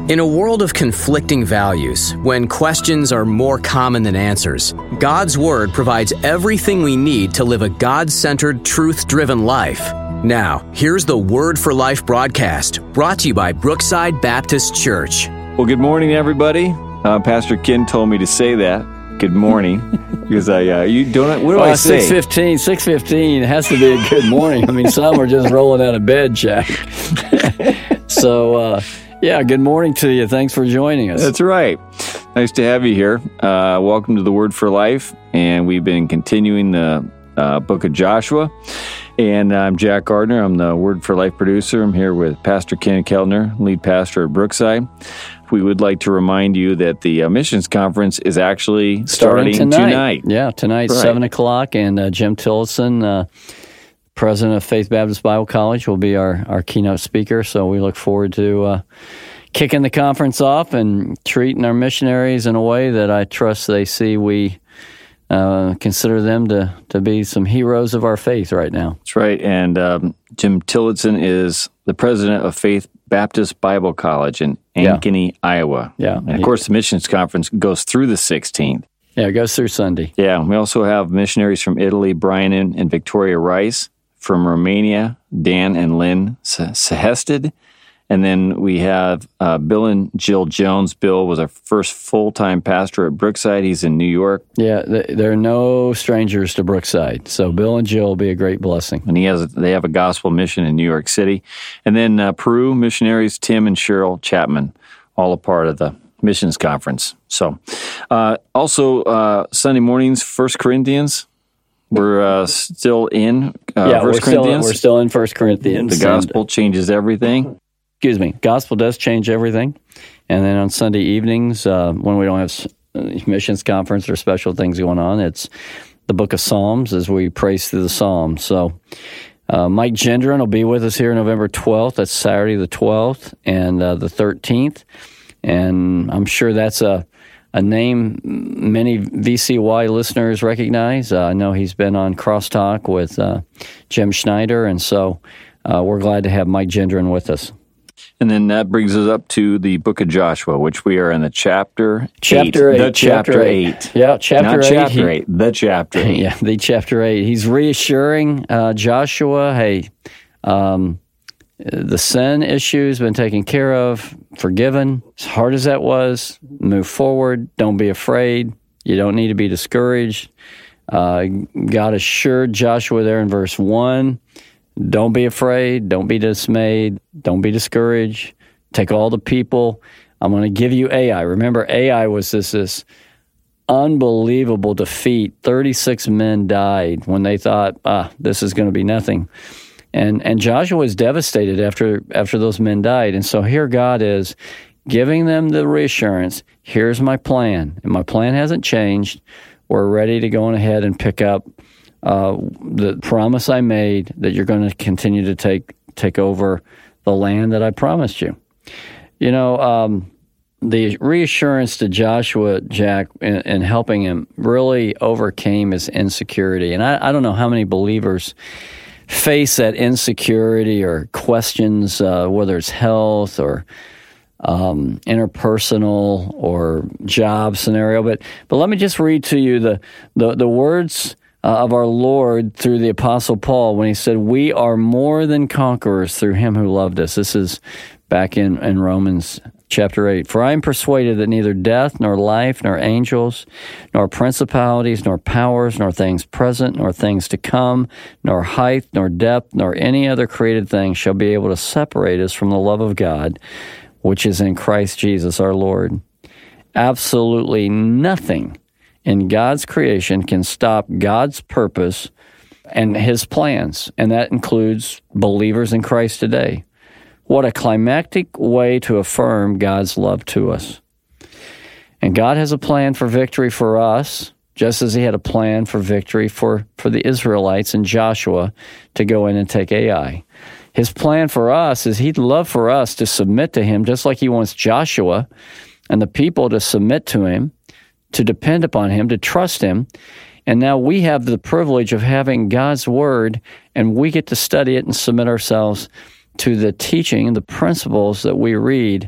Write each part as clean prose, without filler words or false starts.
In a world of conflicting values, when questions are more common than answers, God's Word provides everything we need to live a God-centered, truth-driven life. Now, here's the Word for Life broadcast, brought to you by Brookside Baptist Church. Well, good morning, everybody. Pastor Ken told me to say that. Good morning, because what do I say? 6:15 has to be a good morning. I mean, some are just rolling out of bed, Jack. So, good morning to you. Thanks for joining us. That's right. Nice to have you here. Welcome to the Word for Life, and we've been continuing the book of Joshua. And I'm Jack Gardner. I'm the Word for Life producer. I'm here with Pastor Ken Keltner, lead pastor at Brookside. We would like to remind you that the missions conference is actually starting tonight. Yeah, tonight, right. 7 o'clock, and Jim Tillotson, president of Faith Baptist Bible College, will be our keynote speaker. So we look forward to kicking the conference off and treating our missionaries in a way that I trust they see we consider them to be some heroes of our faith right now. That's right. And Jim Tillotson is the president of Faith Baptist Bible College in Ankeny, Iowa. Yeah. And of course, the missions conference goes through the 16th. Yeah, it goes through Sunday. Yeah. We also have missionaries from Italy, Brian and Victoria Rice, from Romania, Dan and Lynn Sehested. And then we have Bill and Jill Jones. Bill was our first full-time pastor at Brookside. He's in New York. Yeah, they're no strangers to Brookside. So Bill and Jill will be a great blessing. And they have a gospel mission in New York City. And then Peru missionaries, Tim and Cheryl Chapman, all a part of the missions conference. So also Sunday mornings, 1 Corinthians. We're still in 1 Corinthians. We're still in 1 Corinthians. The gospel changes everything. Gospel does change everything. And then on Sunday evenings, when we don't have missions conference or special things going on, it's the book of Psalms as we praise through the Psalms. So Mike Gendron will be with us here November 12th. That's Saturday the 12th and the 13th. And I'm sure that's a name many VCY listeners recognize. I know he's been on Crosstalk with Jim Schneider, and so we're glad to have Mike Gendron with us. And then that brings us up to the book of Joshua, which we are in the chapter 8. Chapter 8. The chapter 8. Yeah, chapter 8. Not chapter 8, the chapter 8. Yeah, the chapter 8. He's reassuring Joshua, hey, the sin issue has been taken care of, forgiven. As hard as that was, move forward. Don't be afraid. You don't need to be discouraged. God assured Joshua there in verse 1, don't be afraid, don't be dismayed, don't be discouraged. Take all the people. I'm going to give you Ai. Remember, Ai was this unbelievable defeat. 36 men died when they thought, this is going to be nothing. And Joshua was devastated after those men died. And so here God is giving them the reassurance, here's my plan. And my plan hasn't changed. We're ready to go on ahead and pick up the promise I made that you're going to continue to take over the land that I promised you. You know, the reassurance to Joshua, Jack, in helping him really overcame his insecurity. And I don't know how many believers face that insecurity or questions, whether it's health or interpersonal or job scenario. But let me just read to you the words of our Lord through the Apostle Paul when he said, we are more than conquerors through him who loved us. This is back in Romans chapter 8. For I am persuaded that neither death, nor life, nor angels, nor principalities, nor powers, nor things present, nor things to come, nor height, nor depth, nor any other created thing shall be able to separate us from the love of God, which is in Christ Jesus our Lord. Absolutely nothing in God's creation can stop God's purpose and his plans, and that includes believers in Christ today. What a climactic way to affirm God's love to us. And God has a plan for victory for us, just as he had a plan for victory for the Israelites and Joshua to go in and take Ai. His plan for us is he'd love for us to submit to him, just like he wants Joshua and the people to submit to him, to depend upon him, to trust him. And now we have the privilege of having God's word, and we get to study it and submit ourselves to the teaching and the principles that we read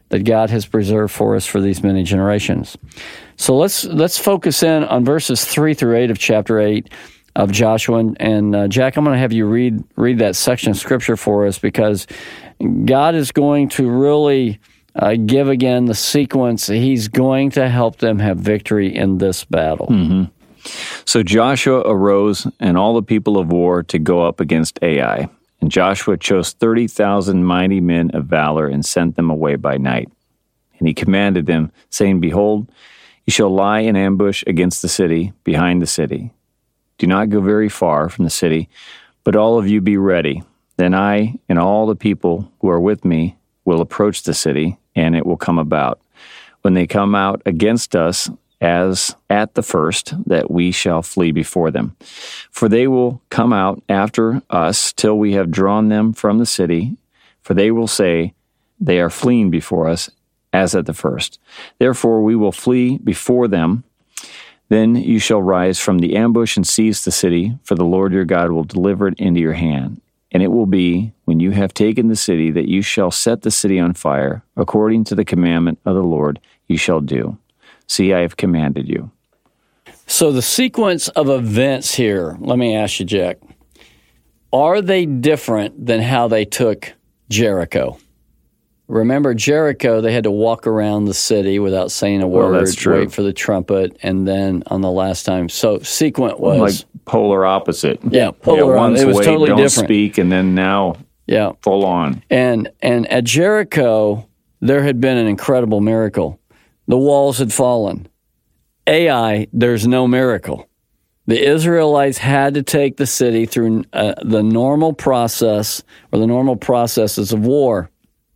that God has preserved for us for these many generations. So let's focus in on verses 3 through 8 of chapter 8 of Joshua. And Jack, I'm going to have you read that section of Scripture for us, because God is going to really give again the sequence. He's going to help them have victory in this battle. Mm-hmm. So Joshua arose and all the people of war to go up against Ai. And Joshua chose 30,000 mighty men of valor and sent them away by night. And he commanded them, saying, Behold, you shall lie in ambush against the city, behind the city. Do not go very far from the city, but all of you be ready. Then I and all the people who are with me will approach the city, and it will come about, when they come out against us as at the first, that we shall flee before them. For they will come out after us till we have drawn them from the city, for they will say, They are fleeing before us, as at the first. Therefore we will flee before them. Then you shall rise from the ambush and seize the city, for the Lord your God will deliver it into your hand. And it will be, when you have taken the city, that you shall set the city on fire, according to the commandment of the Lord you shall do. See, I have commanded you. So the sequence of events here, let me ask you, Jack, are they different than how they took Jericho? Remember, Jericho, they had to walk around the city without saying a word, that's true. wait for the trumpet, and then on the last time. So sequent was... Like polar opposite. Yeah, polar opposite. It was wait, totally don't different. Speak, and then now full on. And at Jericho, there had been an incredible miracle. The walls had fallen. Ai, there's no miracle. The Israelites had to take the city through the normal process, or the normal processes of war.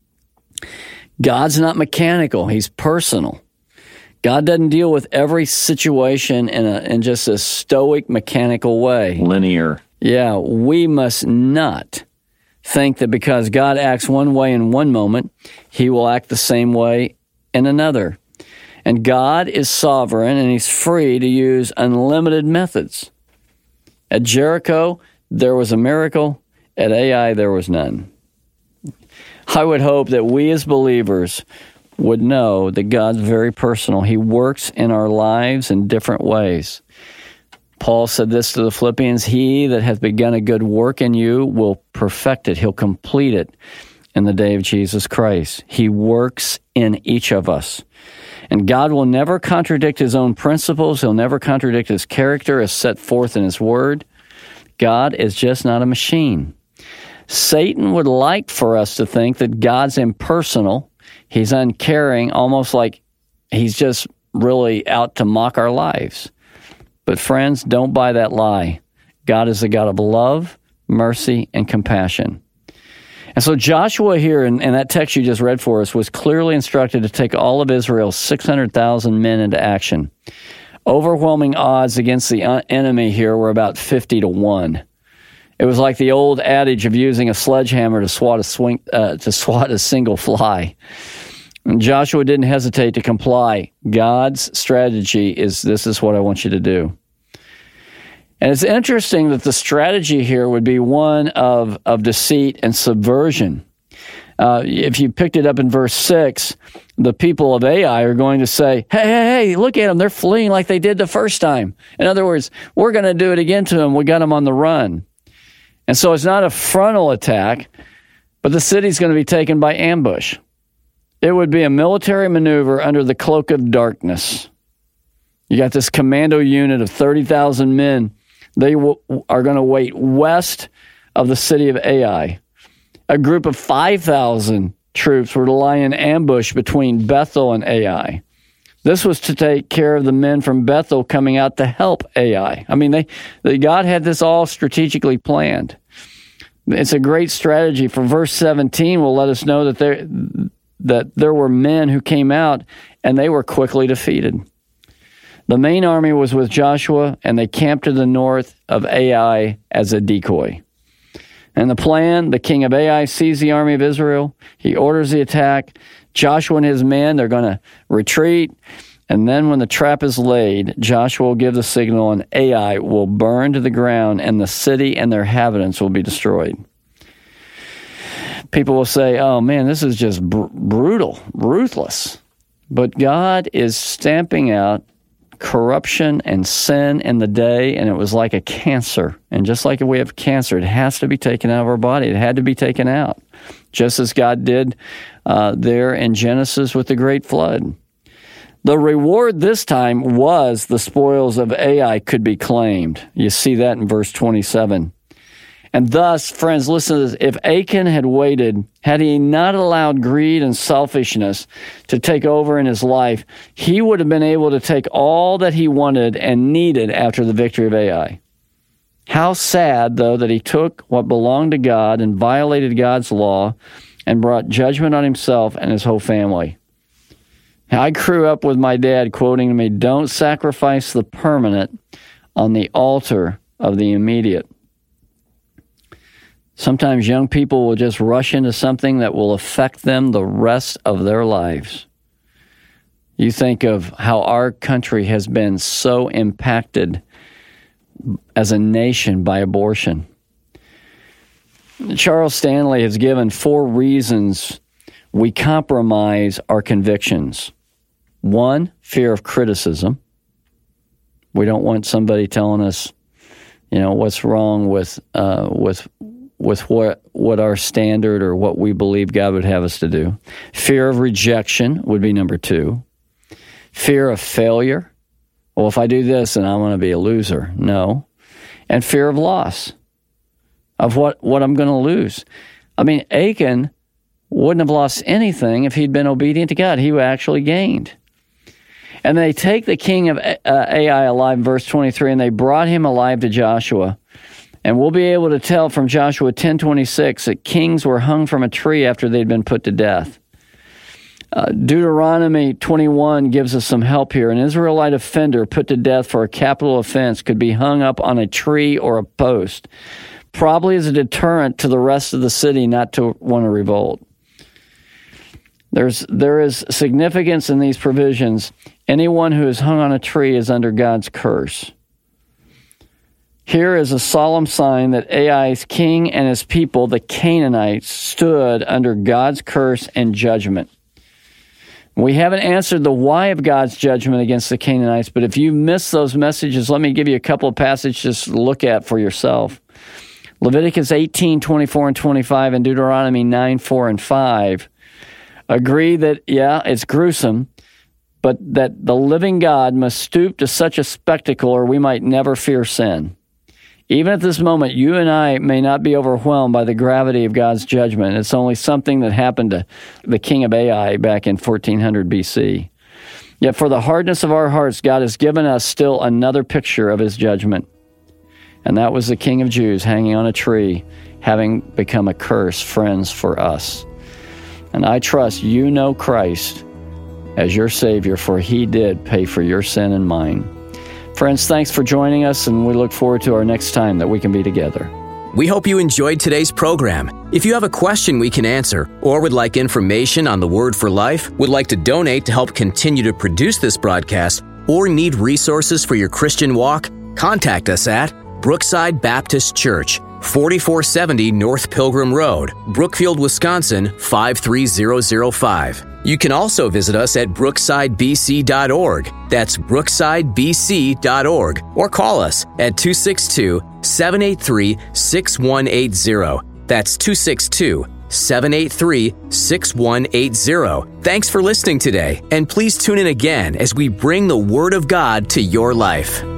God's not mechanical. He's personal. God doesn't deal with every situation in just a stoic, mechanical way. Linear. Yeah, we must not think that because God acts one way in one moment, he will act the same way in another. And God is sovereign, and he's free to use unlimited methods. At Jericho, there was a miracle. At Ai, there was none. I would hope that we as believers would know that God's very personal. He works in our lives in different ways. Paul said this to the Philippians, He that hath begun a good work in you will perfect it. He'll complete it in the day of Jesus Christ. He works in each of us. And God will never contradict his own principles. He'll never contradict his character as set forth in his word. God is just not a machine. Satan would like for us to think that God's impersonal. He's uncaring, almost like he's just really out to mock our lives. But friends, don't buy that lie. God is a God of love, mercy, and compassion. And so Joshua here, in that text you just read for us, was clearly instructed to take all of Israel's 600,000 men into action. Overwhelming odds against the enemy here were about 50-1. It was like the old adage of using a sledgehammer to swat a single fly. And Joshua didn't hesitate to comply. God's strategy is, this is what I want you to do. And it's interesting that the strategy here would be one of deceit and subversion. If you picked it up in verse 6, the people of Ai are going to say, hey, look at them. They're fleeing like they did the first time. In other words, we're going to do it again to them. We got them on the run. And so it's not a frontal attack, but the city's going to be taken by ambush. It would be a military maneuver under the cloak of darkness. You got this commando unit of 30,000 men. They are going to wait west of the city of Ai. A group of 5,000 troops were to lie in ambush between Bethel and Ai. This was to take care of the men from Bethel coming out to help Ai. I mean, God had this all strategically planned. It's a great strategy. For verse 17 will let us know that there were men who came out and they were quickly defeated. The main army was with Joshua, and they camped to the north of Ai as a decoy. And the plan, the king of Ai sees the army of Israel. He orders the attack. Joshua and his men, they're going to retreat. And then when the trap is laid, Joshua will give the signal, and Ai will burn to the ground, and the city and their inhabitants will be destroyed. people will say, oh man, this is just brutal, ruthless. But God is stamping out corruption and sin in the day, and it was like a cancer. And just like we have cancer, it has to be taken out of our body. It had to be taken out, just as God did there in Genesis with the great flood. The reward this time was the spoils of Ai could be claimed. You see that in verse 27. And thus, friends, listen to this. If Achan had waited, had he not allowed greed and selfishness to take over in his life, he would have been able to take all that he wanted and needed after the victory of Ai. How sad, though, that he took what belonged to God and violated God's law and brought judgment on himself and his whole family. I grew up with my dad quoting to me, don't sacrifice the permanent on the altar of the immediate. Sometimes young people will just rush into something that will affect them the rest of their lives. You think of how our country has been so impacted as a nation by abortion. Charles Stanley has given 4 reasons we compromise our convictions. 1, fear of criticism. We don't want somebody telling us, what's wrong with what our standard or what we believe God would have us to do. Fear of rejection would be number 2. Fear of failure. Well, if I do this, then I'm going to be a loser. No. And fear of loss, of what I'm going to lose. I mean, Achan wouldn't have lost anything if he'd been obedient to God. He actually gained. And they take the king of Ai alive, verse 23, and they brought him alive to Joshua. And we'll be able to tell from Joshua 10:26 that kings were hung from a tree after they'd been put to death. Deuteronomy 21 gives us some help here. An Israelite offender put to death for a capital offense could be hung up on a tree or a post, probably as a deterrent to the rest of the city not to want to revolt. There is significance in these provisions. Anyone who is hung on a tree is under God's curse. Here is a solemn sign that Ai's king and his people, the Canaanites, stood under God's curse and judgment. We haven't answered the why of God's judgment against the Canaanites, but if you miss those messages, let me give you a couple of passages to look at for yourself. Leviticus 18:24 and 25 and Deuteronomy 9:4 and 5 agree that, it's gruesome, but that the living God must stoop to such a spectacle or we might never fear sin. Even at this moment, you and I may not be overwhelmed by the gravity of God's judgment. It's only something that happened to the king of Ai back in 1400 BC. Yet for the hardness of our hearts, God has given us still another picture of his judgment. And that was the King of Jews hanging on a tree, having become a curse, friends, for us. And I trust you know Christ as your Savior, for he did pay for your sin and mine. Friends, thanks for joining us, and we look forward to our next time that we can be together. We hope you enjoyed today's program. If you have a question we can answer, or would like information on the Word for Life, would like to donate to help continue to produce this broadcast, or need resources for your Christian walk, contact us at Brookside Baptist Church, 4470 North Pilgrim Road, Brookfield, Wisconsin, 53005. You can also visit us at brooksidebc.org. That's brooksidebc.org. Or call us at 262-783-6180. That's 262-783-6180. Thanks for listening today, and please tune in again as we bring the Word of God to your life.